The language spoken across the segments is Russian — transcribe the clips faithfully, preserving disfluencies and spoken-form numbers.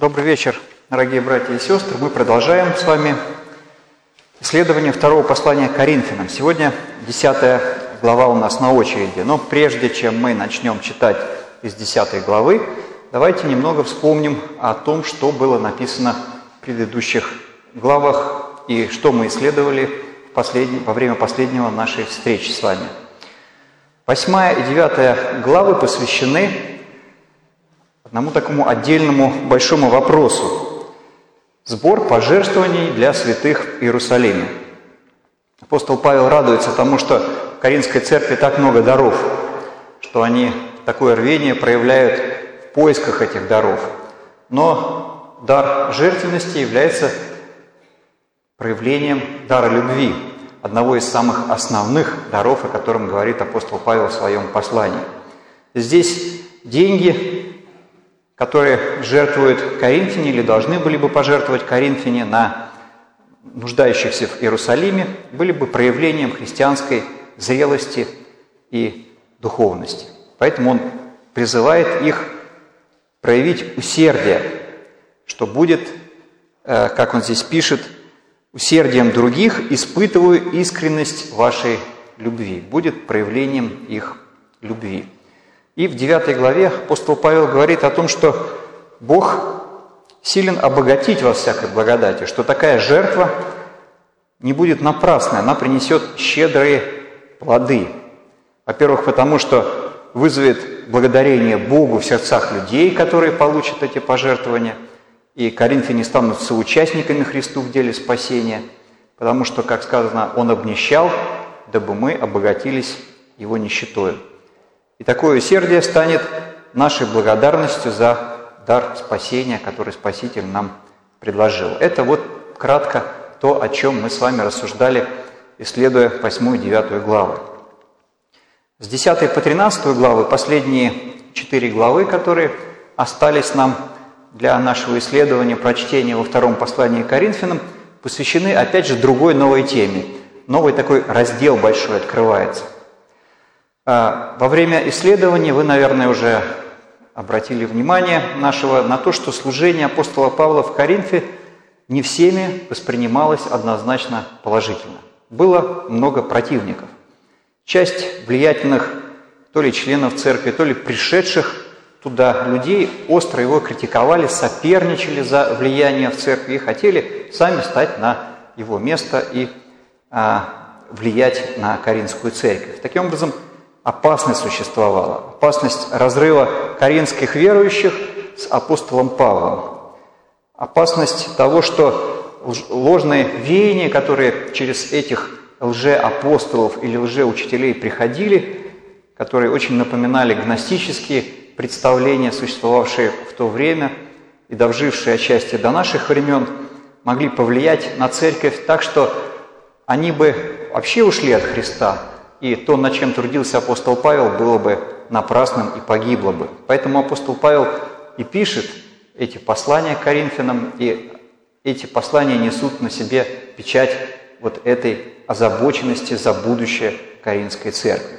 Добрый вечер, дорогие братья и сестры. Мы продолжаем с вами исследование второго послания к Коринфянам. Сегодня десятая глава у нас на очереди. Но прежде чем мы начнем читать из десятой главы, давайте немного вспомним о том, что было написано в предыдущих главах и что мы исследовали в послед... во время последнего нашей встречи с вами. Восьмая и девятая главы посвящены одному такому отдельному большому вопросу – сбор пожертвований для святых в Иерусалиме. Апостол Павел радуется тому, что в Коринфской церкви так много даров, что они такое рвение проявляют в поисках этих даров. Но дар жертвенности является проявлением дара любви, одного из самых основных даров, о котором говорит апостол Павел в своем послании. Здесь деньги, которые жертвуют коринфяне или должны были бы пожертвовать коринфяне на нуждающихся в Иерусалиме, были бы проявлением христианской зрелости и духовности. Поэтому он призывает их проявить усердие, что будет, как он здесь пишет, усердием других испытываю искренность вашей любви, будет проявлением их любви. И в девятой главе апостол Павел говорит о том, что Бог силен обогатить вас всякой благодатью, что такая жертва не будет напрасной, она принесет щедрые плоды. Во-первых, потому что вызовет благодарение Богу в сердцах людей, которые получат эти пожертвования, и коринфяне станут соучастниками Христу в деле спасения, потому что, как сказано, Он обнищал, дабы мы обогатились Его нищетою. И такое усердие станет нашей благодарностью за дар спасения, который Спаситель нам предложил. Это вот кратко то, о чем мы с вами рассуждали, исследуя восьмую и девятую главы. С десятой по тринадцатую главы, последние четыре главы, которые остались нам для нашего исследования, прочтения во втором послании к Коринфянам, посвящены, опять же, другой новой теме. Новый такой раздел большой открывается. Во время исследования вы, наверное, уже обратили внимание нашего на то, что служение апостола Павла в Коринфе не всеми воспринималось однозначно положительно. Было много противников. Часть влиятельных то ли членов церкви, то ли пришедших туда людей остро его критиковали, соперничали за влияние в церкви и хотели сами стать на его место и а, влиять на Коринфскую церковь. Таким образом, опасность существовала, опасность разрыва коринфских верующих с апостолом Павлом, опасность того, что ложные веяния, которые через этих лжеапостолов или лжеучителей приходили, которые очень напоминали гностические представления, существовавшие в то время и дожившие отчасти до наших времен, могли повлиять на церковь так, что они бы вообще ушли от Христа, и то, над чем трудился апостол Павел, было бы напрасным и погибло бы. Поэтому апостол Павел и пишет эти послания к Коринфянам, и эти послания несут на себе печать вот этой озабоченности за будущее Коринфской церкви.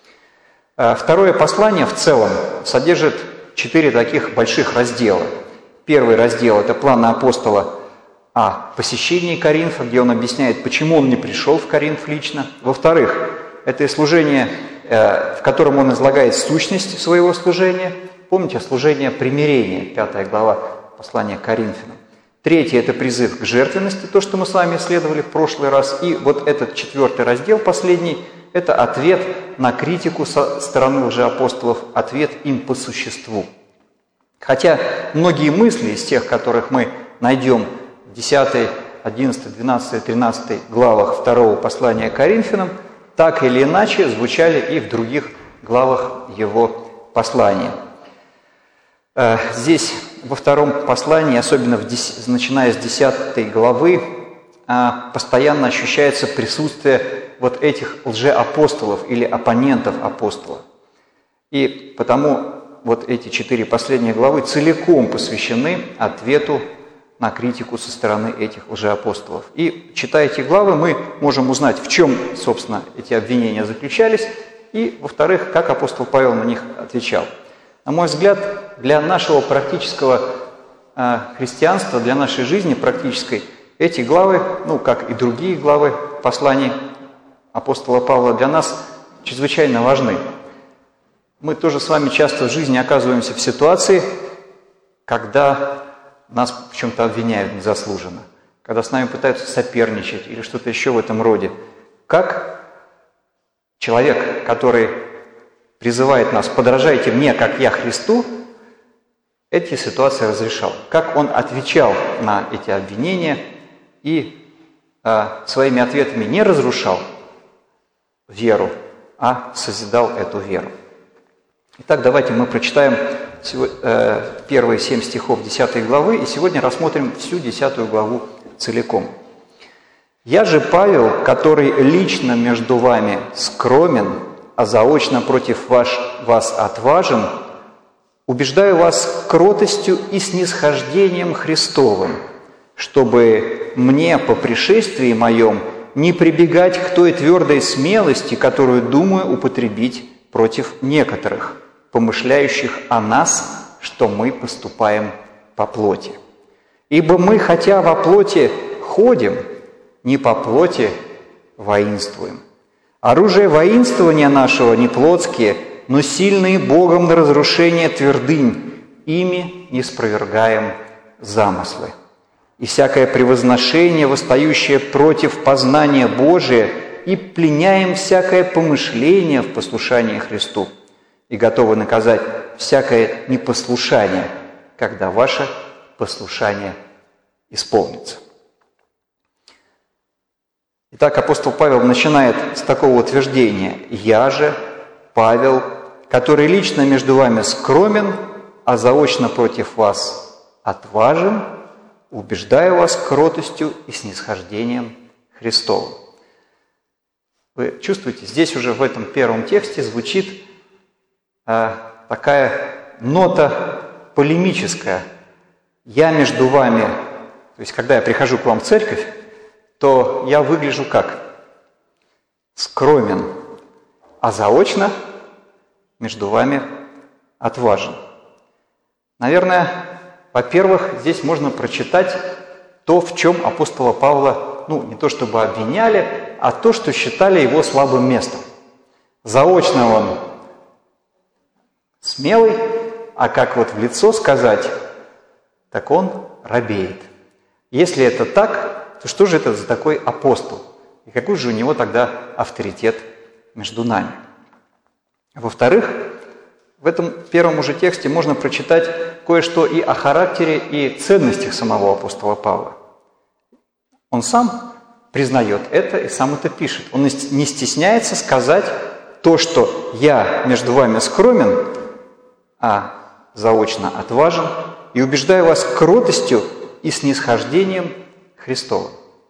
Второе послание в целом содержит четыре таких больших раздела. Первый раздел – это планы апостола о посещении Коринфа, где он объясняет, почему он не пришел в Коринф лично. Во-вторых, это служение, в котором он излагает сущность своего служения. Помните, служение примирения, пятая глава послания к Коринфянам. Третье – это призыв к жертвенности, то, что мы с вами исследовали в прошлый раз. И вот этот четвертый раздел, последний, это ответ на критику со стороны лжеапостолов, ответ им по существу. Хотя многие мысли из тех, которых мы найдем в десятой, одиннадцатой, двенадцатой, тринадцатой главах второго послания к Коринфянам, так или иначе звучали и в других главах его послания. Здесь во втором послании, особенно в десять, начиная с десятой главы, постоянно ощущается присутствие вот этих лжеапостолов или оппонентов апостола. И потому вот эти четыре последние главы целиком посвящены ответу на критику со стороны этих лжеапостолов. И, читая эти главы, мы можем узнать, в чем, собственно, эти обвинения заключались, и, во-вторых, как апостол Павел на них отвечал. На мой взгляд, для нашего практического христианства, для нашей жизни практической, эти главы, ну, как и другие главы посланий апостола Павла, для нас чрезвычайно важны. Мы тоже с вами часто в жизни оказываемся в ситуации, когда нас в чем-то обвиняют незаслуженно, когда с нами пытаются соперничать или что-то еще в этом роде. Как человек, который призывает нас «подражайте мне, как я Христу», эти ситуации разрешал. Как он отвечал на эти обвинения и э, своими ответами не разрушал веру, а созидал эту веру. Итак, давайте мы прочитаем первые семь стихов десятой главы, и сегодня рассмотрим всю десятую главу целиком. «Я же Павел, который лично между вами скромен, а заочно против ваш, вас отважен, убеждаю вас кротостью и снисхождением Христовым, чтобы мне по пришествии моем не прибегать к той твердой смелости, которую думаю употребить против некоторых, помышляющих о нас, что мы поступаем по плоти. Ибо мы, хотя во плоти ходим, не по плоти воинствуем. Оружие воинствования нашего не плотские, но сильные Богом на разрушение твердынь, ими не спровергаем замыслы. И всякое превозношение, восстающее против познания Божия, и пленяем всякое помышление в послушании Христу, и готовы наказать всякое непослушание, когда ваше послушание исполнится». Итак, апостол Павел начинает с такого утверждения: «Я же, Павел, который лично между вами скромен, а заочно против вас отважен, убеждаю вас кротостью и снисхождением Христовым». Вы чувствуете, здесь уже в этом первом тексте звучит э, такая нота полемическая. «Я между вами», то есть когда я прихожу к вам в церковь, то я выгляжу как? Скромен, а заочно между вами отважен. Наверное, во-первых, здесь можно прочитать то, в чем апостола Павла, ну, не то чтобы обвиняли, а то, что считали его слабым местом. Заочно он смелый, а как вот в лицо сказать, так он робеет. Если это так, то что же это за такой апостол? И какой же у него тогда авторитет между нами? Во-вторых, в этом первом уже тексте можно прочитать кое-что и о характере, и ценностях самого апостола Павла. Он сам признает это и сам это пишет. Он не стесняется сказать то, что «я между вами скромен, а заочно отважен, и убеждаю вас кротостью и снисхождением Христовым».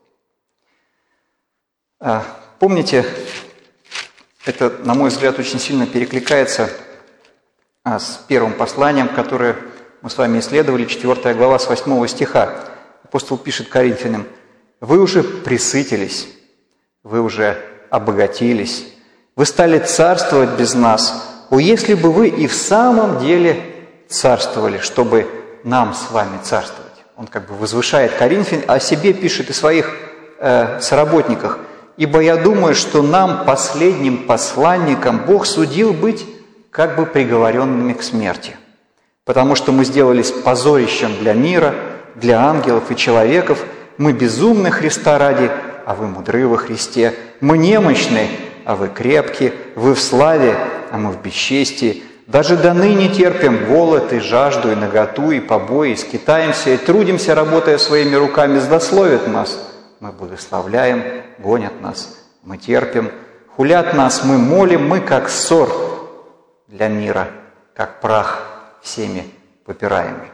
Помните, это, на мой взгляд, очень сильно перекликается с первым посланием, которое мы с вами исследовали, четвёртая глава с восьмого стиха. Апостол пишет Коринфянам: «Вы уже пресытились, вы уже обогатились, вы стали царствовать без нас. О, если бы вы и в самом деле царствовали, чтобы нам с вами царствовать». Он как бы возвышает Коринфян, а о себе пишет и своих э, соработниках: «Ибо я думаю, что нам, последним посланникам, Бог судил быть как бы приговоренными к смерти, потому что мы сделались позорищем для мира, для ангелов и человеков. Мы безумны Христа ради, а вы мудры во Христе. Мы немощны, а вы крепки. Вы в славе, а мы в бесчестии. Даже до ныне терпим голод и жажду, и наготу, и побои, и скитаемся, и трудимся, работая своими руками. Злословят нас, мы благословляем, гонят нас, мы терпим. Хулят нас, мы молим, мы как ссор для мира, как прах всеми попираемый.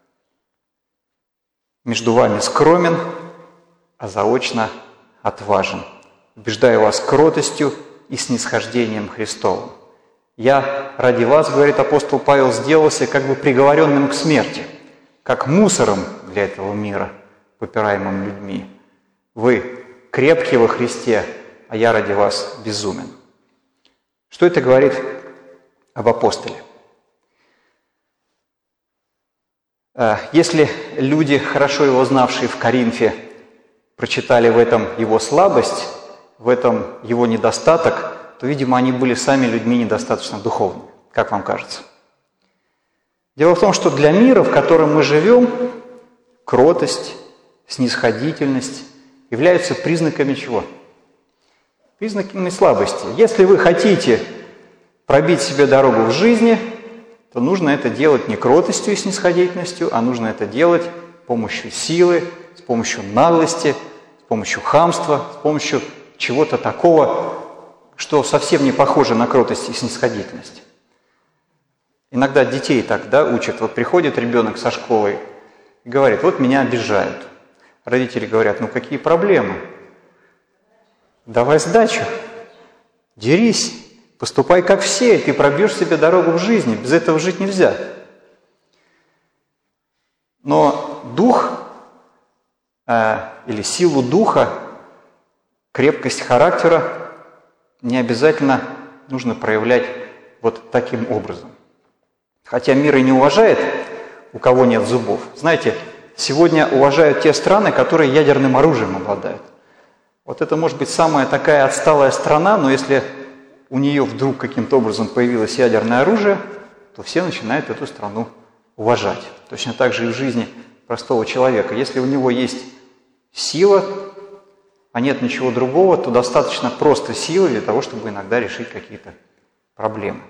Между вами скромен, а заочно отважен. Убеждаю вас кротостью и снисхождением Христовым. Я ради вас, говорит апостол Павел, сделался как бы приговоренным к смерти, как мусором для этого мира, попираемым людьми. Вы крепки во Христе, а я ради вас безумен. Что это говорит об апостоле? Если люди, хорошо его знавшие в Коринфе, прочитали в этом его слабость, в этом его недостаток, то, видимо, они были сами людьми недостаточно духовными. Как вам кажется? Дело в том, что для мира, в котором мы живем, кротость, снисходительность являются признаками чего? Признаками слабости. Если вы хотите пробить себе дорогу в жизни, то нужно это делать не кротостью и снисходительностью, а нужно это делать с помощью силы, с помощью наглости, с помощью хамства, с помощью чего-то такого, что совсем не похоже на кротость и снисходительность. Иногда детей так, да, учат. Вот приходит ребенок со школы и говорит: вот меня обижают. Родители говорят: ну какие проблемы? Давай сдачу, дерись, поступай как все, и ты пробьешь себе дорогу в жизни. Без этого жить нельзя. Но дух э, или силу духа, крепкость характера не обязательно нужно проявлять вот таким образом. Хотя мир и не уважает, у кого нет зубов. Знаете, сегодня уважают те страны, которые ядерным оружием обладают. Вот это может быть самая такая отсталая страна, но если у нее вдруг каким-то образом появилось ядерное оружие, то все начинают эту страну уважать. Точно так же и в жизни простого человека. Если у него есть сила, а нет ничего другого, то достаточно просто силы для того, чтобы иногда решить какие-то проблемы.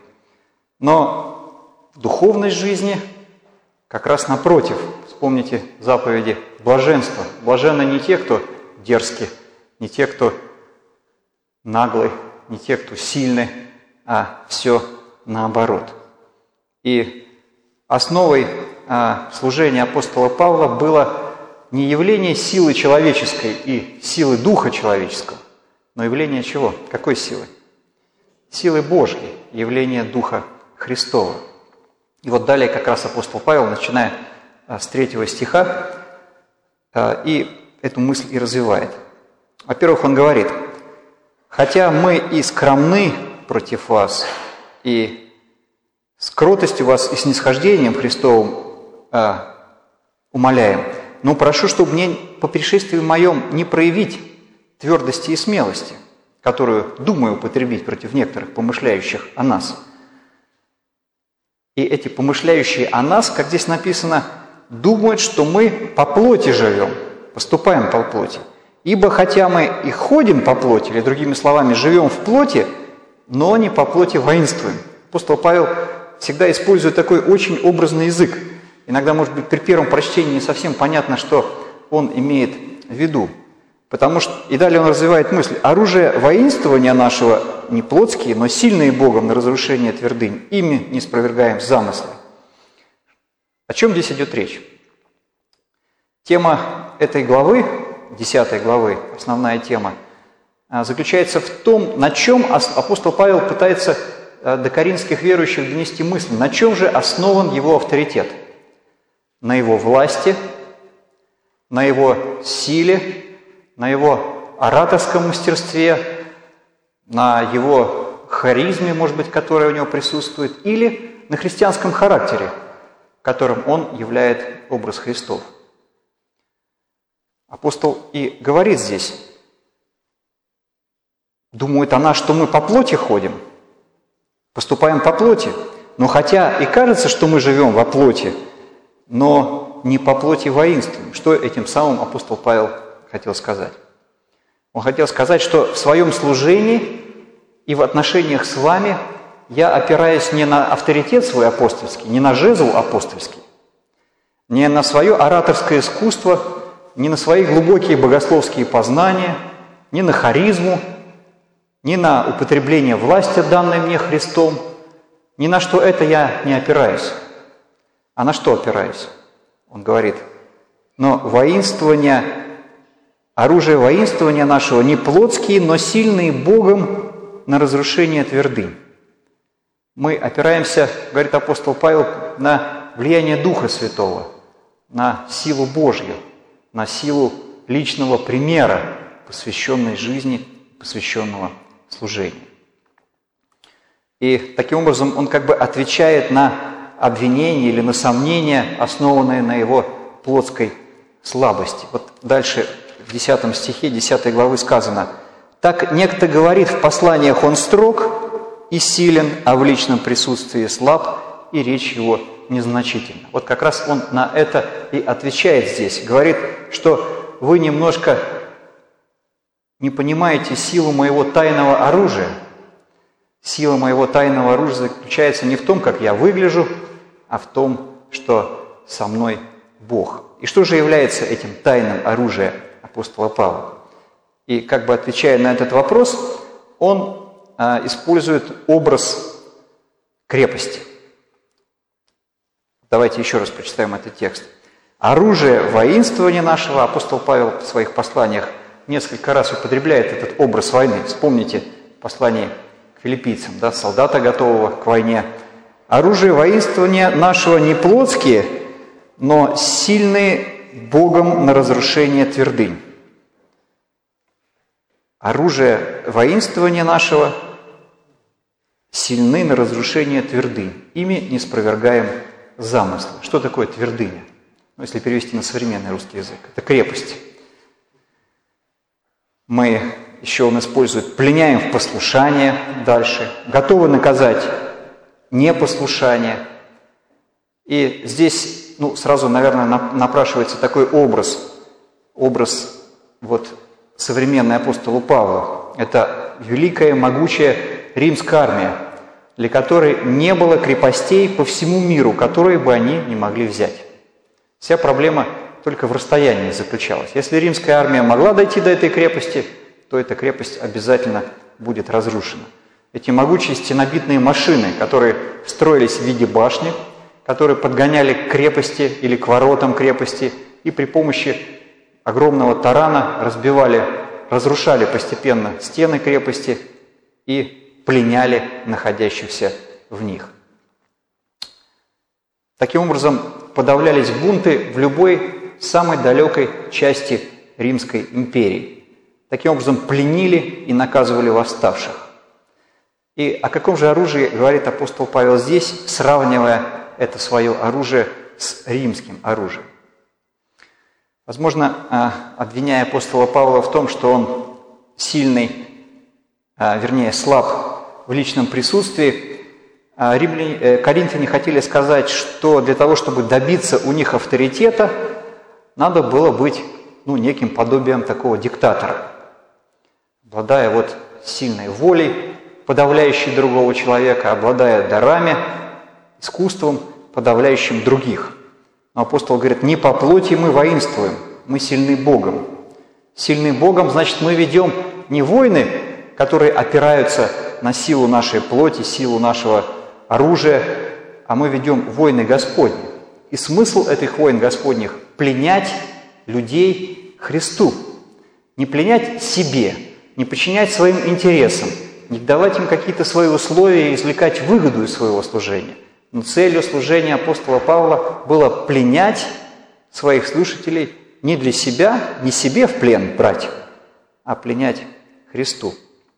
Но в духовной жизни как раз напротив. Вспомните заповеди блаженства. Блаженны не те, кто дерзкий, не те, кто наглый, не те, кто сильный, а все наоборот. И основой а, служения апостола Павла было не явление силы человеческой и силы духа человеческого, но явление чего? Какой силы? Силы Божьей, явление Духа Христова. И вот далее как раз апостол Павел, начиная а, с третьего стиха, а, и эту мысль и развивает. Во-первых, он говорит: «Хотя мы и скромны против вас, и с кротостью вас и снисхождением Христовым э, умоляем, но прошу, чтобы мне по пришествии моем не проявить твердости и смелости, которую думаю употребить против некоторых, помышляющих о нас». И эти помышляющие о нас, как здесь написано, думают, что мы по плоти живем, поступаем по плоти. Ибо хотя мы и ходим по плоти, или другими словами, живем в плоти, но не по плоти воинствуем. Апостол Павел всегда использует такой очень образный язык. Иногда, может быть, при первом прочтении не совсем понятно, что он имеет в виду. Потому что, и далее он развивает мысль: оружие воинствования нашего не плотские, но сильные Богом на разрушение твердынь. Ими не спровергаем замыслы. О чем здесь идет речь? Тема этой главы, десятой главы, основная тема, заключается в том, на чем апостол Павел пытается до коринфских верующих донести мысль, на чем же основан его авторитет. На его власти, на его силе, на его ораторском мастерстве, на его харизме, может быть, которая у него присутствует, или на христианском характере, которым он являет образ Христов. Апостол и говорит здесь: думает она, что мы по плоти ходим, поступаем по плоти, но хотя и кажется, что мы живем во плоти, но не по плоти воинствуем. Что этим самым апостол Павел хотел сказать? Он хотел сказать, что в своем служении и в отношениях с вами я опираюсь не на авторитет свой апостольский, не на жезл апостольский, не на свое ораторское искусство, не на свои глубокие богословские познания, не на харизму, не на употребление власти, данной мне Христом, ни на что это я не опираюсь. А на что опираюсь? Он говорит: но воинствование, оружие воинствования нашего не плотские, но сильные Богом на разрушение твердынь. Мы опираемся, говорит апостол Павел, на влияние Духа Святого, на силу Божью, на силу личного примера, посвященной жизни, посвященного служению. И таким образом он как бы отвечает на обвинения или на сомнения, основанные на его плотской слабости. Вот дальше в десятом стихе десятой главы сказано: «Так некто говорит, в посланиях он строг и силен, а в личном присутствии слаб, и речь его незначительна». Вот как раз он на это и отвечает здесь. Говорит, что вы немножко не понимаете силу моего тайного оружия. Сила моего тайного оружия заключается не в том, как я выгляжу, а в том, что со мной Бог. И что же является этим тайным оружием апостола Павла? И как бы отвечая на этот вопрос, он а, использует образ крепости. Давайте еще раз прочитаем этот текст. «Оружие воинствования нашего», апостол Павел в своих посланиях несколько раз употребляет этот образ войны. Вспомните послание к филиппийцам, да, солдата, готового к войне. «Оружие воинствования нашего не плотские, но сильные Богом на разрушение твердынь». Оружие воинствования нашего сильны на разрушение твердынь. Ими не спровергаем замыслы. Что такое твердыня? Ну, если перевести на современный русский язык, это крепость. Мы, еще он использует, пленяем в послушание дальше, готовы наказать непослушание. И здесь, ну, сразу, наверное, напрашивается такой образ, образ вот современный апостолу Павла. Это великая, могучая римская армия, для которой не было крепостей по всему миру, которые бы они не могли взять. Вся проблема только в расстоянии заключалась. Если римская армия могла дойти до этой крепости, то эта крепость обязательно будет разрушена. Эти могучие стенобитные машины, которые строились в виде башни, которые подгоняли к крепости или к воротам крепости и при помощи огромного тарана разбивали, разрушали постепенно стены крепости и пленяли находящихся в них. Таким образом, подавлялись бунты в любой самой далекой части Римской империи. Таким образом, пленили и наказывали восставших. И о каком же оружии говорит апостол Павел здесь, сравнивая это свое оружие с римским оружием? Возможно, обвиняя апостола Павла в том, что он сильный, вернее, слаб в личном присутствии, римляне, коринфяне хотели сказать, что для того, чтобы добиться у них авторитета, надо было быть, ну, неким подобием такого диктатора, обладая вот сильной волей, подавляющей другого человека, обладая дарами, искусством, подавляющим других. Но апостол говорит, не по плоти мы воинствуем, мы сильны Богом. Сильны Богом, значит, мы ведем не войны, которые опираются на силу нашей плоти, силу нашего оружия, а мы ведем войны Господни. И смысл этих войн Господних – пленять людей Христу. Не пленять себе, не подчинять своим интересам, не давать им какие-то свои условия и извлекать выгоду из своего служения. Но целью служения апостола Павла было пленять своих слушателей не для себя, не себе в плен брать, а пленять Христу.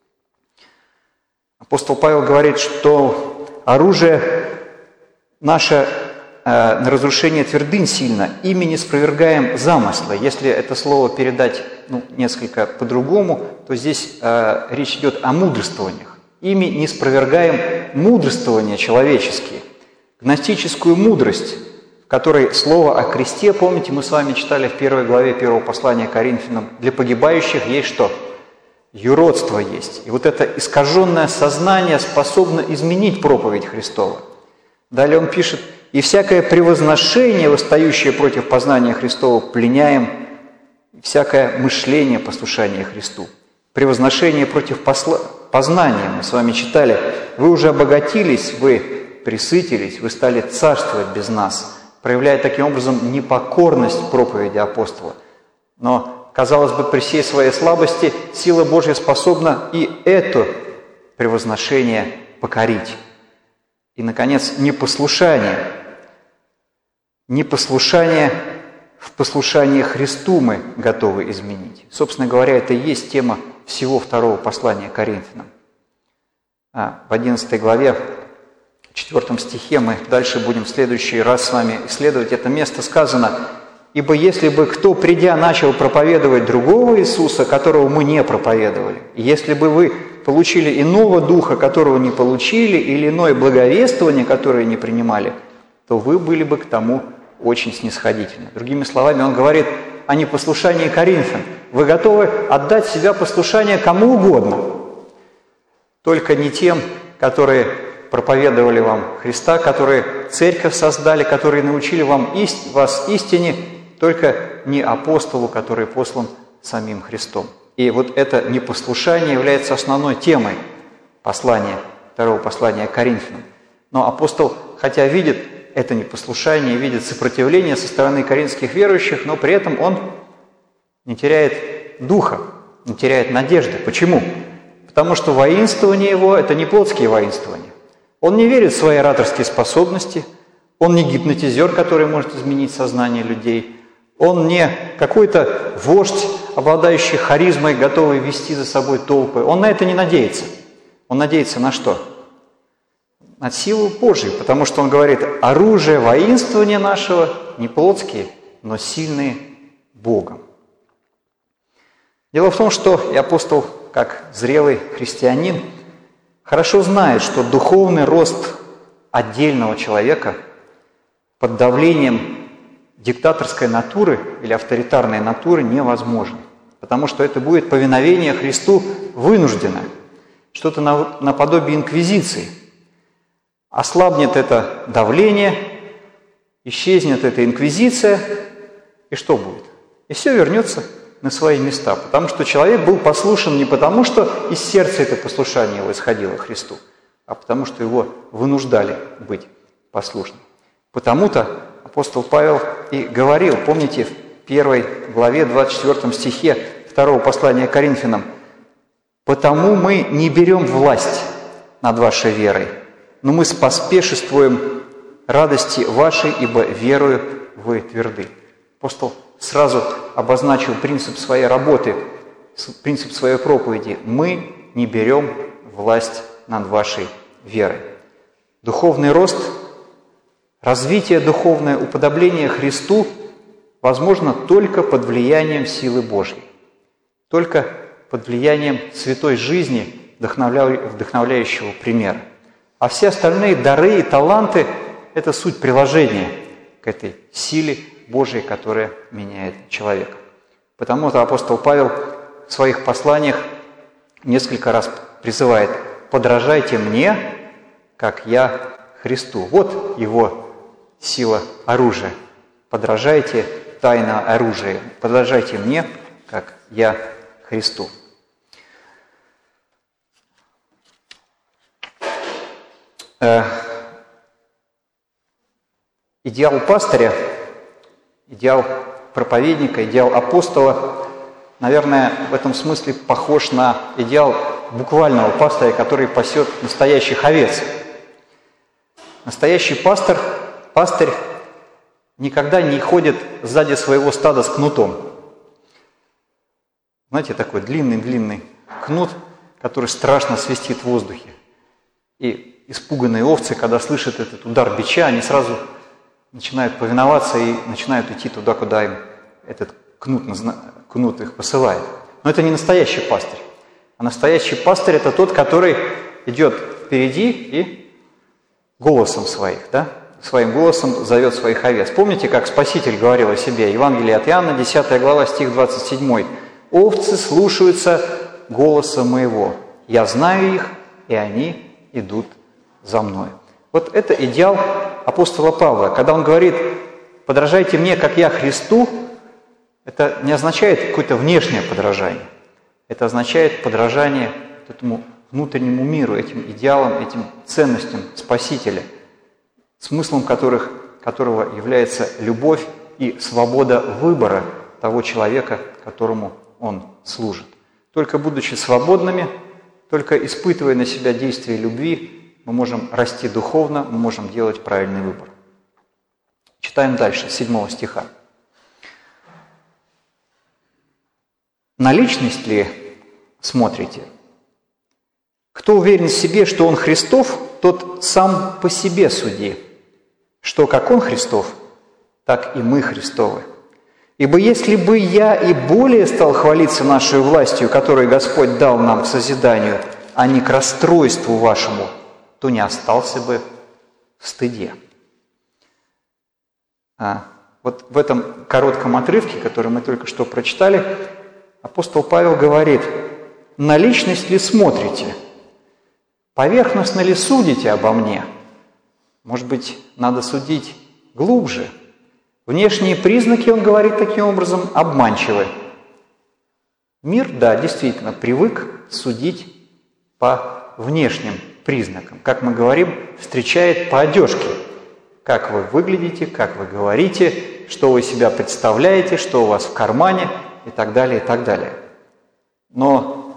Апостол Павел говорит, что оружие наше э, на разрушение твердынь сильно, ими не спровергаем замысла. Если это слово передать ну, несколько по-другому, то здесь э, речь идет о мудрствованиях. Ими не спровергаем мудрствования человеческие, гностическую мудрость, в которой слово о кресте, помните, мы с вами читали в первой главе первого послания Коринфянам, для погибающих есть что? Юродство есть. И вот это искаженное сознание способно изменить проповедь Христова. Далее он пишет, «И всякое превозношение, восстающее против познания Христова, пленяем, и всякое мышление послушания Христу». Превозношение против посла... познания, мы с вами читали, «Вы уже обогатились, вы пресытились, вы стали царствовать без нас», проявляя таким образом непокорность проповеди апостола. Но казалось бы, при всей своей слабости сила Божья способна и это превозношение покорить. И, наконец, непослушание. Непослушание в послушание Христу мы готовы изменить. Собственно говоря, это и есть тема всего второго послания Коринфянам. А, в одиннадцатой главе В четвертом стихе мы дальше будем в следующий раз с вами исследовать это место. Сказано: «Ибо если бы кто, придя, начал проповедовать другого Иисуса, которого мы не проповедовали, и если бы вы получили иного духа, которого не получили, или иное благовествование, которое не принимали, то вы были бы к тому очень снисходительны». Другими словами, он говорит о непослушании Коринфян. Вы готовы отдать себя послушание кому угодно, только не тем, которые проповедовали вам Христа, которые церковь создали, которые научили вам ист... вас истине, только не апостолу, который послан самим Христом. И вот это непослушание является основной темой послания, второго послания к Коринфянам. Но апостол, хотя видит это непослушание, видит сопротивление со стороны коринфских верующих, но при этом он не теряет духа, не теряет надежды. Почему? Потому что воинствование его – это не плотские воинствования. Он не верит в свои ораторские способности, он не гипнотизер, который может изменить сознание людей, он не какой-то вождь, обладающий харизмой, готовый вести за собой толпы. Он на это не надеется. Он надеется на что? На силу Божию, потому что он говорит: оружие воинствования нашего не плотские, но сильные Богом. Дело в том, что и апостол, как зрелый христианин, хорошо знает, что духовный рост отдельного человека под давлением диктаторской натуры или авторитарной натуры невозможен, потому что это будет повиновение Христу вынужденное, что-то наподобие инквизиции. Ослабнет это давление, исчезнет эта инквизиция, и что будет? И все вернется на свои места, потому что человек был послушен не потому, что из сердца это послушание его исходило Христу, а потому что его вынуждали быть послушным. Потому-то апостол Павел и говорил, помните, в первой главе, двадцать четвёртом стихе второго послания к Коринфянам: «Потому мы не берем власть над вашей верой, но мы споспешествуем радости вашей, ибо верою вы тверды». Апостол сразу обозначил принцип своей работы, принцип своей проповеди: мы не берем власть над вашей верой. Духовный рост, развитие духовное, уподобление Христу возможно только под влиянием силы Божьей, только под влиянием святой жизни, вдохновляющего примера. А все остальные дары и таланты – это суть приложения к этой силе Божией, которая меняет человека. Потому-то апостол Павел в своих посланиях несколько раз призывает: «Подражайте мне, как я Христу». Вот его сила оружия. Подражайте тайна оружия. Подражайте мне, как я Христу. Э, идеал пастыря, идеал проповедника, идеал апостола, наверное, в этом смысле похож на идеал буквального пастыря, который пасет настоящих овец. Настоящий пастор, пастырь никогда не ходит сзади своего стада с кнутом. Знаете, такой длинный-длинный кнут, который страшно свистит в воздухе. И испуганные овцы, когда слышат этот удар бича, они сразу начинают повиноваться и начинают идти туда, куда им этот кнут, кнут их посылает. Но это не настоящий пастырь. А настоящий пастырь – это тот, который идет впереди и голосом своих, да, своим голосом зовет своих овец. Помните, как Спаситель говорил о себе? Евангелие от Иоанна, десятая глава, стих двадцать седьмой. «Овцы слушаются голоса моего. Я знаю их, и они идут за мной». Вот это идеал апостола Павла. Когда он говорит: «Подражайте мне, как я Христу», это не означает какое-то внешнее подражание. Это означает подражание этому внутреннему миру, этим идеалам, этим ценностям Спасителя, смыслом которых, которого является любовь и свобода выбора того человека, которому он служит. Только будучи свободными, только испытывая на себя действие любви, мы можем расти духовно, мы можем делать правильный выбор. Читаем дальше, с седьмого стиха. «На личность ли смотрите? Кто уверен в себе, что он Христов, тот сам по себе суди, что как Он Христов, так и мы Христовы. Ибо если бы я и более стал хвалиться нашей властью, которую Господь дал нам к созиданию, а не к расстройству вашему, то не остался бы в стыде». А вот в этом коротком отрывке, который мы только что прочитали, апостол Павел говорит: «На личность ли смотрите? Поверхностно ли судите обо мне? Может быть, надо судить глубже?» Внешние признаки, он говорит таким образом, обманчивы. Мир, да, действительно, привык судить по внешним признакам. Как мы говорим, встречает по одежке. Как вы выглядите, как вы говорите, что вы себя представляете, что у вас в кармане и так далее, и так далее. Но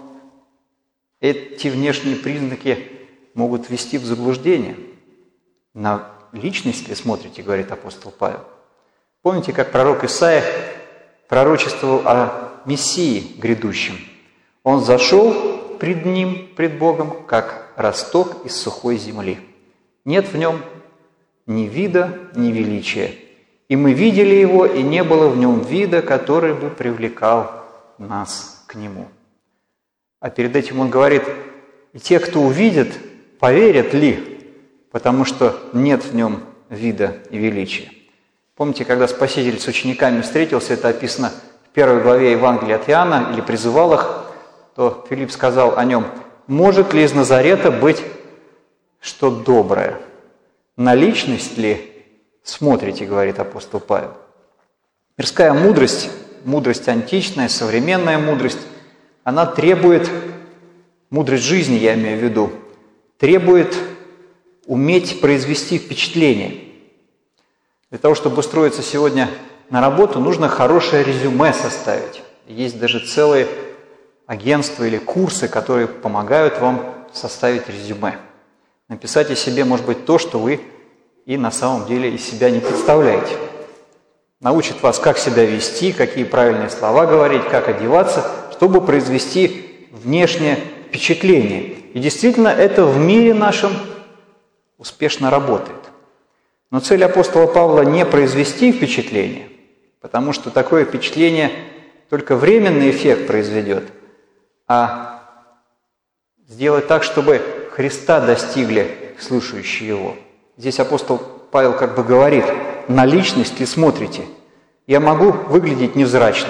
эти внешние признаки могут ввести в заблуждение. На личность ли смотрите, говорит апостол Павел. Помните, как пророк Исаия пророчествовал о Мессии грядущем? Он зашел пред ним, пред Богом, как росток из сухой земли. Нет в нем ни вида, ни величия. И мы видели его, и не было в нем вида, который бы привлекал нас к нему. А перед этим он говорит: и те, кто увидит, поверят ли, потому что нет в нем вида и величия. Помните, когда Спаситель с учениками встретился, это описано в первой главе Евангелия от Иоанна, или призывал их, то Филипп сказал о нем: «Может ли из Назарета быть что доброе? На личность ли смотрите?» — говорит апостол Павел. Мирская мудрость, мудрость античная, современная мудрость, она требует, мудрость жизни я имею в виду, требует уметь произвести впечатление. Для того, чтобы устроиться сегодня на работу, нужно хорошее резюме составить. Есть даже целые агентства или курсы, которые помогают вам составить резюме. Написать о себе, может быть, то, что вы и на самом деле из себя не представляете. Научит вас, как себя вести, какие правильные слова говорить, как одеваться, чтобы произвести внешнее впечатление. И действительно, это в мире нашем успешно работает. Но цель апостола Павла не произвести впечатление, потому что такое впечатление только временный эффект произведет, а сделать так, чтобы Христа достигли слушающие его. Здесь апостол Павел как бы говорит: на личность ли смотрите? Я могу выглядеть невзрачно.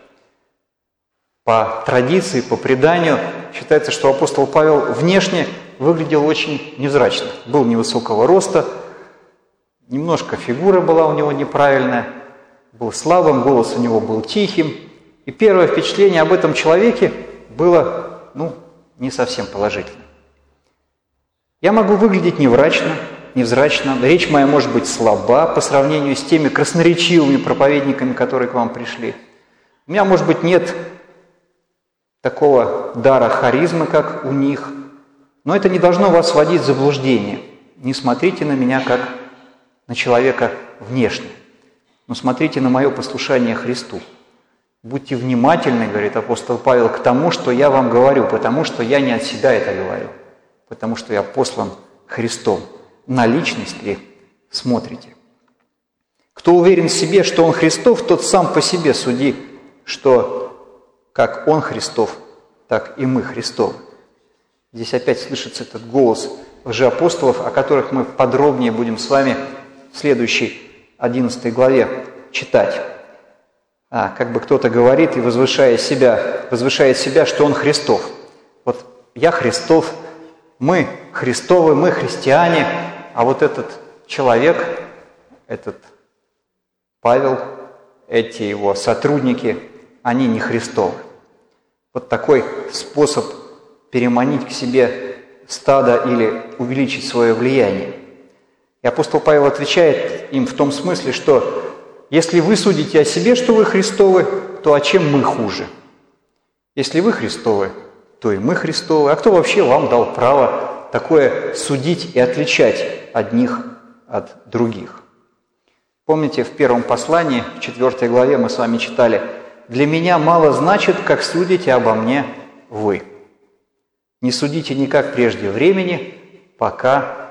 По традиции, по преданию считается, что апостол Павел внешне выглядел очень невзрачно. Был невысокого роста, немножко фигура была у него неправильная, был слабым, голос у него был тихим. И первое впечатление об этом человеке было, ну, не совсем положительным. Я могу выглядеть невзрачно, невзрачно, речь моя может быть слаба по сравнению с теми красноречивыми проповедниками, которые к вам пришли. У меня, может быть, нет такого дара харизмы, как у них, но это не должно вас вводить в заблуждение. Не смотрите на меня как на человека внешне, но смотрите на мое послушание Христу. Будьте внимательны, говорит апостол Павел, к тому, что я вам говорю, потому что я не от себя это говорю, потому что я послан Христом. На личность ли смотрите? Кто уверен в себе, что он Христов, тот сам по себе суди, что как он Христов, так и мы Христовы. Здесь опять слышится этот голос лжеапостолов, о которых мы подробнее будем с вами в следующей одиннадцатой главе читать. А, как бы кто-то говорит и возвышая себя, возвышает себя, что он Христов. Вот я Христов, мы Христовы, мы христиане, а вот этот человек, этот Павел, эти его сотрудники, они не Христовы. Вот такой способ переманить к себе стадо или увеличить свое влияние. И апостол Павел отвечает им в том смысле, что если вы судите о себе, что вы Христовы, то а чем мы хуже? Если вы Христовы, то и мы Христовы. А кто вообще вам дал право такое судить и отличать одних от других? Помните, в первом послании, в четвёртой главе мы с вами читали: «Для меня мало значит, как судите обо мне вы. Не судите никак прежде времени, пока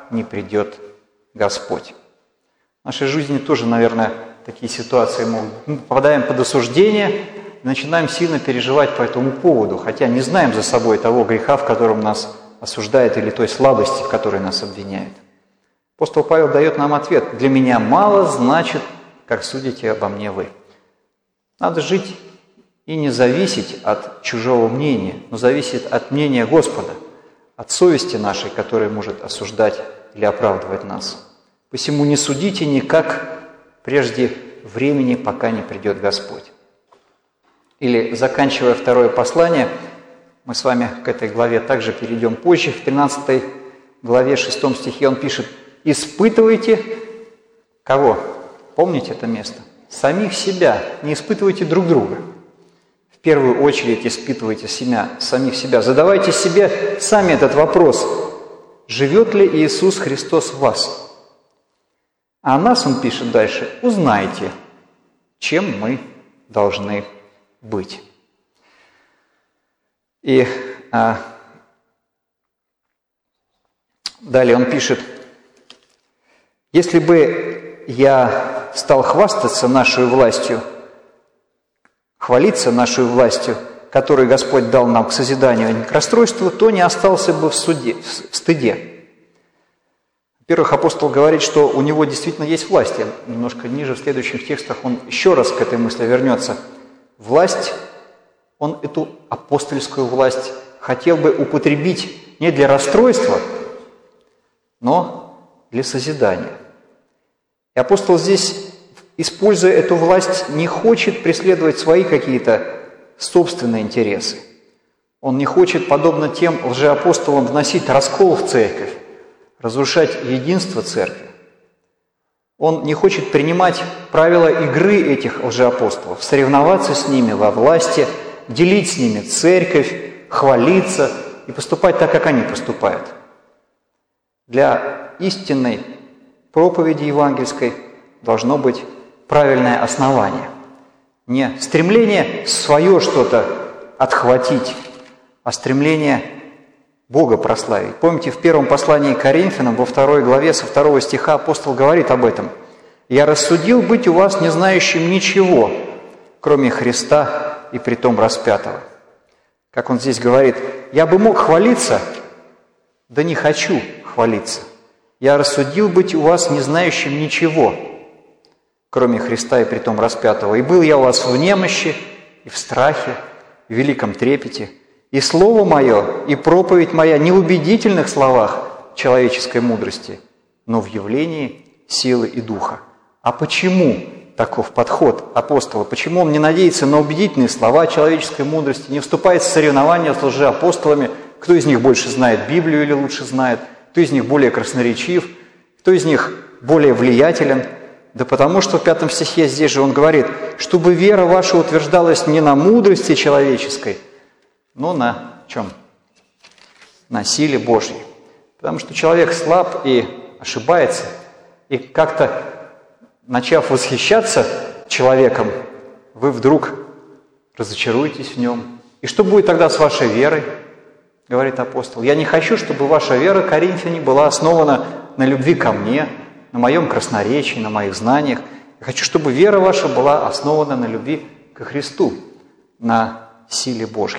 не придет Господь. В нашей жизни тоже, наверное, такие ситуации могут. Мы попадаем под осуждение и начинаем сильно переживать по этому поводу, хотя не знаем за собой того греха, в котором нас осуждает, или той слабости, в которой нас обвиняет. Апостол Павел дает нам ответ: «Для меня мало значит, как судите обо мне вы». Надо жить и не зависеть от чужого мнения, но зависит от мнения Господа, от совести нашей, которая может осуждать или оправдывать нас. Посему не судите никак прежде времени, пока не придет Господь. Или, заканчивая второе послание, мы с вами к этой главе также перейдем позже. В тринадцатой главе, шестом стихе он пишет: «Испытывайте» кого? Помните это место? Самих себя, не испытывайте друг друга. В первую очередь испытывайте себя, самих себя. Задавайте себе сами этот вопрос: живет ли Иисус Христос в вас? А о нас он пишет дальше: узнайте, чем мы должны быть. И а, далее он пишет: если бы я стал хвастаться нашей властью, хвалиться нашей властью, которую Господь дал нам к созиданию, а не к расстройству, то не остался бы в суде, в стыде. Во-первых, апостол говорит, что у него действительно есть власть. Я немножко ниже в следующих текстах он еще раз к этой мысли вернется. Власть, он эту апостольскую власть хотел бы употребить не для расстройства, но для созидания. И апостол здесь, используя эту власть, не хочет преследовать свои какие-то собственные интересы. Он не хочет, подобно тем лжеапостолам, вносить раскол в церковь, разрушать единство церкви. Он не хочет принимать правила игры этих лжеапостолов, соревноваться с ними во власти, делить с ними церковь, хвалиться и поступать так, как они поступают. Для истинной проповеди евангельской должно быть правильное основание. Не стремление свое что-то отхватить, а стремление Бога прославить. Помните, в первом послании к Коринфянам, во второй главе, со второго стиха апостол говорит об этом: «Я рассудил быть у вас не знающим ничего, кроме Христа и притом распятого». Как он здесь говорит: «Я бы мог хвалиться, да не хочу хвалиться. Я рассудил быть у вас не знающим ничего, кроме Христа и притом распятого. И был я у вас в немощи, и в страхе, и в великом трепете. И слово мое, и проповедь моя не в убедительных словах человеческой мудрости, но в явлении силы и духа». А почему таков подход апостола? Почему он не надеется на убедительные слова человеческой мудрости, не вступает в соревнования с лжеапостолами, кто из них больше знает Библию или лучше знает, кто из них более красноречив, кто из них более влиятелен? Да потому что в пятом стихе здесь же он говорит: «Чтобы вера ваша утверждалась не на мудрости человеческой, но на чем? На силе Божьей». Потому что человек слаб и ошибается, и как-то, начав восхищаться человеком, вы вдруг разочаруетесь в нем. И что будет тогда с вашей верой, говорит апостол? «Я не хочу, чтобы ваша вера, коринфяне, была основана на любви ко мне, на моем красноречии, на моих знаниях. Я хочу, чтобы вера ваша была основана на любви ко Христу, на силе Божьей».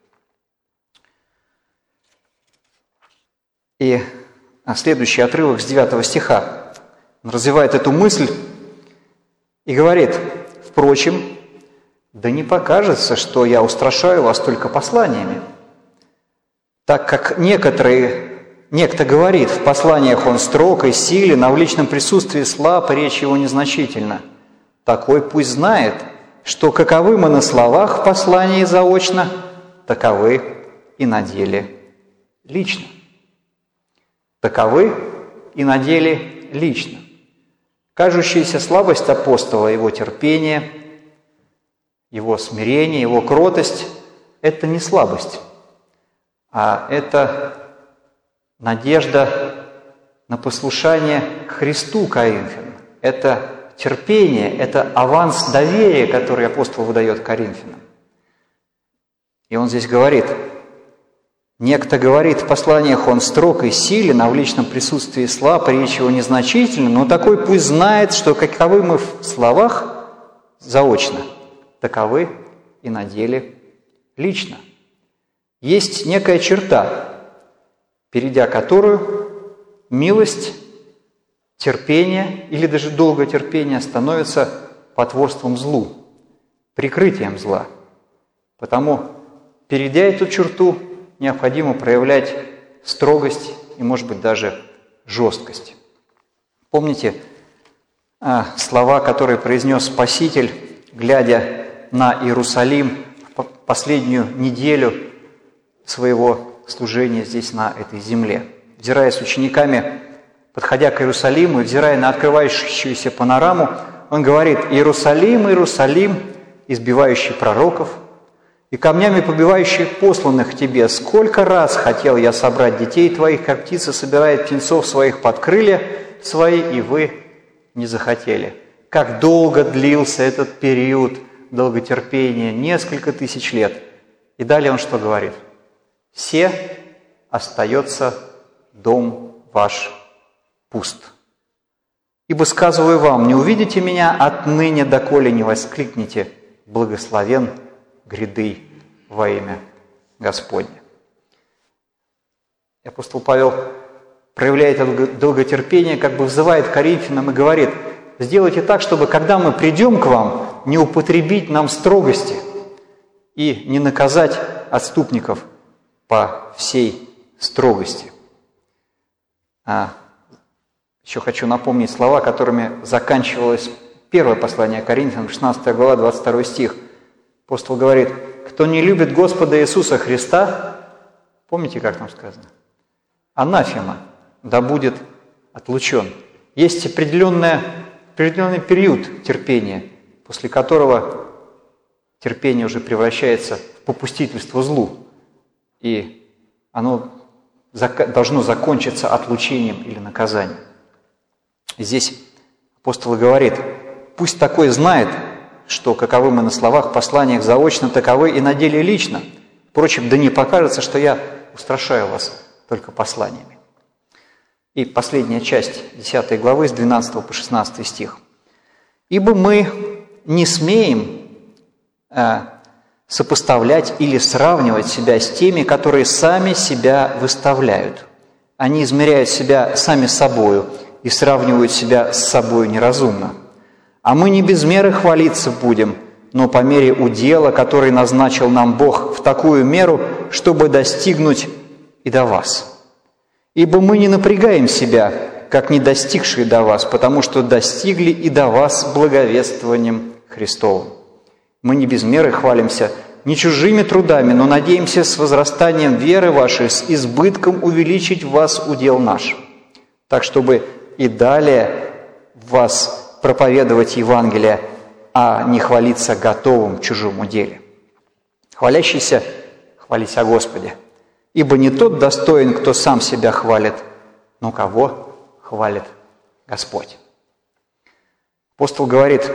И следующий отрывок с девятого стиха. Он развивает эту мысль и говорит: «Впрочем, да не покажется, что я устрашаю вас только посланиями, так как некоторые, некто говорит, в посланиях он строг и силен, а в личном присутствии слаб, и речь его незначительна. Такой пусть знает, что каковы мы на словах в послании заочно, таковы и на деле лично». Таковы и на деле лично. Кажущаяся слабость апостола, его терпение, его смирение, его кротость – это не слабость, а это надежда на послушание Христу Коринфянам. Это терпение, это аванс доверия, который апостол выдает Коринфянам. И он здесь говорит: Некто говорит в посланиях, он строг и силен, а в личном присутствии слаб, речь его незначительна, но такой пусть знает, что каковы мы в словах заочно, таковы и на деле лично. Есть некая черта, перейдя которую милость, терпение или даже долготерпение становится потворством злу, прикрытием зла. Потому, перейдя эту черту, необходимо проявлять строгость и, может быть, даже жесткость. Помните а, слова, которые произнес Спаситель, глядя на Иерусалим в последнюю неделю своего служения здесь, на этой земле? Взирая с учениками, подходя к Иерусалиму и взирая на открывающуюся панораму, он говорит: «Иерусалим, Иерусалим, избивающий пророков, и камнями побивающих посланных тебе, сколько раз хотел я собрать детей твоих, как птица собирает птенцов своих под крылья свои, и вы не захотели». Как долго длился этот период долготерпения, несколько тысяч лет. И далее он что говорит? «Все остается дом ваш пуст. Ибо сказываю вам, не увидите меня отныне, доколе не воскликнете: благословен гряды во имя Господне». И апостол Павел проявляет это долготерпение, как бы взывает к Коринфянам и говорит: сделайте так, чтобы, когда мы придем к вам, не употребить нам строгости и не наказать отступников по всей строгости. А еще хочу напомнить слова, которыми заканчивалось первое послание Коринфянам, шестнадцатая глава, двадцать второй стих. Апостол говорит: кто не любит Господа Иисуса Христа, помните, как там сказано? Анафема, да будет отлучен. Есть определенная, определенный период терпения, после которого терпение уже превращается в попустительство злу, и оно должно закончиться отлучением или наказанием. Здесь апостол говорит: пусть такой знает, что каковы мы на словах, посланиях заочно, таковы и на деле лично. Впрочем, да не покажется, что я устрашаю вас только посланиями. И последняя часть десятой главы с двенадцатого по шестнадцатый стих. «Ибо мы не смеем э, сопоставлять или сравнивать себя с теми, которые сами себя выставляют. Они измеряют себя сами собою и сравнивают себя с собою неразумно. А мы не без меры хвалиться будем, но по мере удела, который назначил нам Бог, в такую меру, чтобы достигнуть и до вас. Ибо мы не напрягаем себя, как не достигшие до вас, потому что достигли и до вас благовествованием Христовым. Мы не без меры хвалимся не чужими трудами, но надеемся с возрастанием веры вашей, с избытком увеличить в вас удел наш, так чтобы и далее в вас проповедовать Евангелие, а не хвалиться готовым в чужом уделе. Хвалящийся, хвались о Господе, ибо не тот достоин, кто сам себя хвалит, но кого хвалит Господь». Апостол говорит: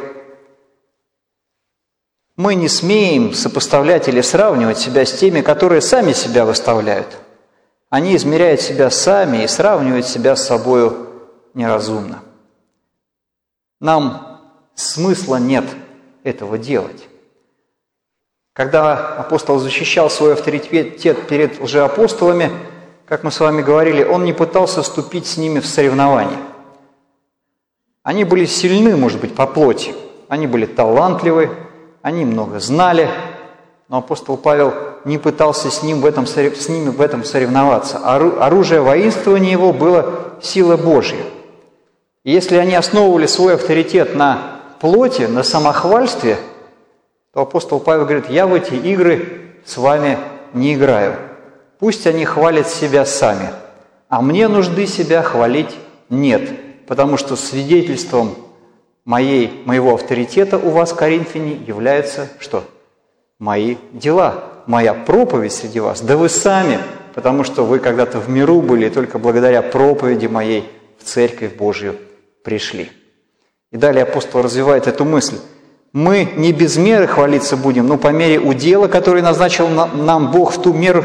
мы не смеем сопоставлять или сравнивать себя с теми, которые сами себя выставляют. Они измеряют себя сами и сравнивают себя с собою неразумно. Нам смысла нет этого делать. Когда апостол защищал свой авторитет перед лжеапостолами, как мы с вами говорили, он не пытался вступить с ними в соревнования. Они были сильны, может быть, по плоти, они были талантливы, они много знали, но апостол Павел не пытался с, ним в этом, с ними в этом соревноваться. Оружие воинствования его было сила Божья. И если они основывали свой авторитет на плоти, на самохвальстве, то апостол Павел говорит: я в эти игры с вами не играю. Пусть они хвалят себя сами, а мне нужды себя хвалить нет, потому что свидетельством моей, моего авторитета у вас, коринфяне, являются что? Мои дела, моя проповедь среди вас. Да вы сами, потому что вы когда-то в миру были, и только благодаря проповеди моей в Церковь Божью пришли. И далее апостол развивает эту мысль. Мы не без меры хвалиться будем, но по мере удела, который назначил нам Бог, в ту меру,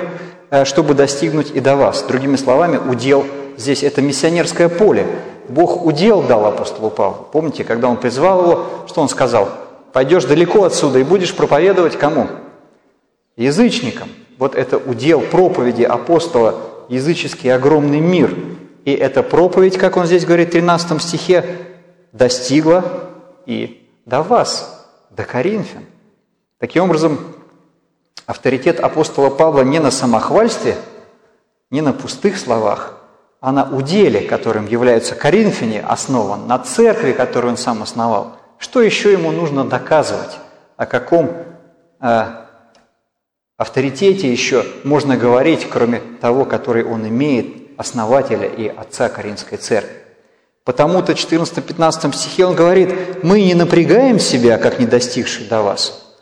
чтобы достигнуть и до вас. Другими словами, удел здесь – это миссионерское поле. Бог удел дал апостолу Павлу. Помните, когда он призвал его, что он сказал? «Пойдешь далеко отсюда и будешь проповедовать кому? Язычникам». Вот это удел проповеди апостола, языческий огромный мир. И эта проповедь, как он здесь говорит в тринадцатом стихе, достигла и до вас, до коринфян. Таким образом, авторитет апостола Павла не на самохвальстве, не на пустых словах, а на уделе, которым являются коринфяне, основан, на церкви, которую он сам основал. Что еще ему нужно доказывать? О каком э, авторитете еще можно говорить, кроме того, который он имеет, основателя и отца Коринфской церкви? Потому-то в четырнадцатом-пятнадцатом стихе он говорит: «Мы не напрягаем себя, как не достигшие до вас,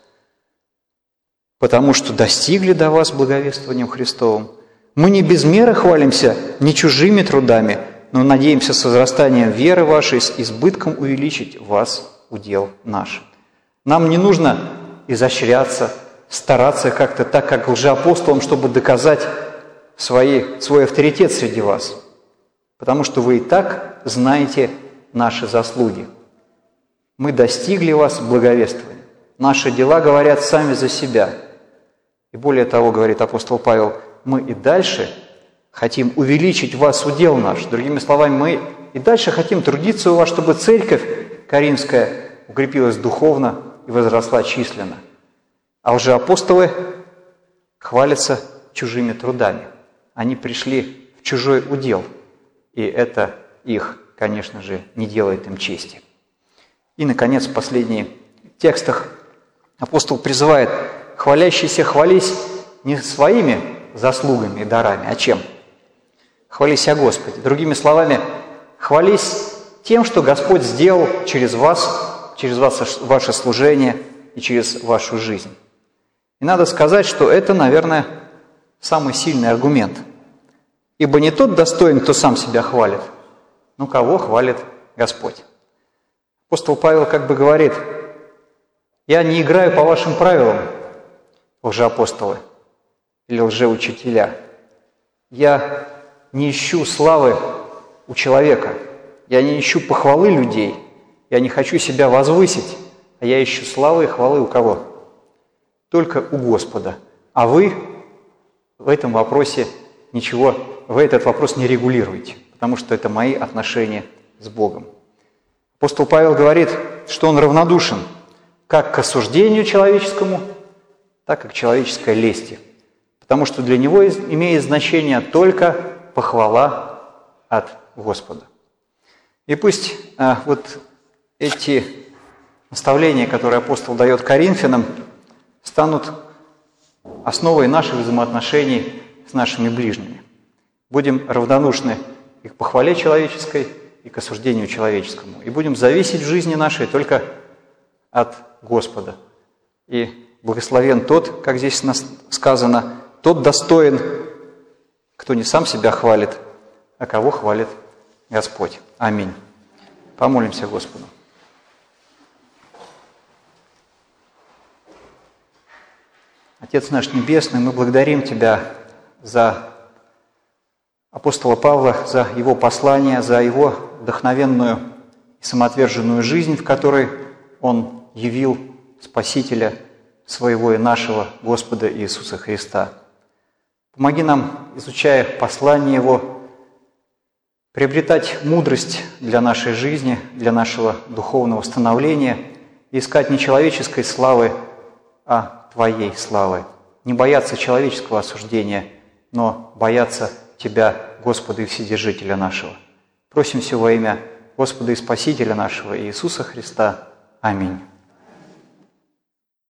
потому что достигли до вас благовествованием Христовым. Мы не без меры хвалимся, не чужими трудами, но надеемся с возрастанием веры вашей, с избытком увеличить вас удел наш». Нам не нужно изощряться, стараться как-то так, как лжеапостолам, чтобы доказать свои, свой авторитет среди вас, потому что вы и так знаете наши заслуги. Мы достигли вас благовествования. Наши дела говорят сами за себя. И более того, говорит апостол Павел, мы и дальше хотим увеличить в вас удел наш. Другими словами, мы и дальше хотим трудиться у вас, чтобы церковь Коринфская укрепилась духовно и возросла численно. А лжеапостолы хвалятся чужими трудами. Они пришли в чужой удел, и это их, конечно же, не делает им чести. И, наконец, в последних текстах апостол призывает: «Хвалящийся хвались не своими заслугами и дарами, а чем? Хвались о Господе». Другими словами, хвались тем, что Господь сделал через вас, через вас, ваше служение и через вашу жизнь. И надо сказать, что это, наверное, самый сильный аргумент. Ибо не тот достоин, кто сам себя хвалит, но кого хвалит Господь. Апостол Павел как бы говорит: «Я не играю по вашим правилам, лжеапостолы или лжеучителя. Я не ищу славы у человека, я не ищу похвалы людей, я не хочу себя возвысить, а я ищу славы и хвалы у кого? Только у Господа. А вы в этом вопросе ничего, вы этот вопрос не регулируете, потому что это мои отношения с Богом». Апостол Павел говорит, что он равнодушен как к осуждению человеческому, так и к человеческой лести, потому что для него имеет значение только похвала от Господа. И пусть а, вот эти наставления, которые апостол дает Коринфянам, станут основой наших взаимоотношений с нашими ближними. Будем равнодушны и к похвале человеческой, и к осуждению человеческому. И будем зависеть в жизни нашей только от Господа. И благословен тот, как здесь сказано, тот достоин, кто не сам себя хвалит, а кого хвалит Господь. Аминь. Помолимся Господу. Отец наш Небесный, мы благодарим Тебя за апостола Павла, за его послание, за его вдохновенную и самоотверженную жизнь, в которой он явил Спасителя своего и нашего Господа Иисуса Христа. Помоги нам, изучая послание Его, приобретать мудрость для нашей жизни, для нашего духовного становления и искать не человеческой славы, а Твоей славы. Не бояться человеческого осуждения, но бояться Тебя, Господа и Вседержителя нашего. Просим все во имя Господа и Спасителя нашего Иисуса Христа. Аминь.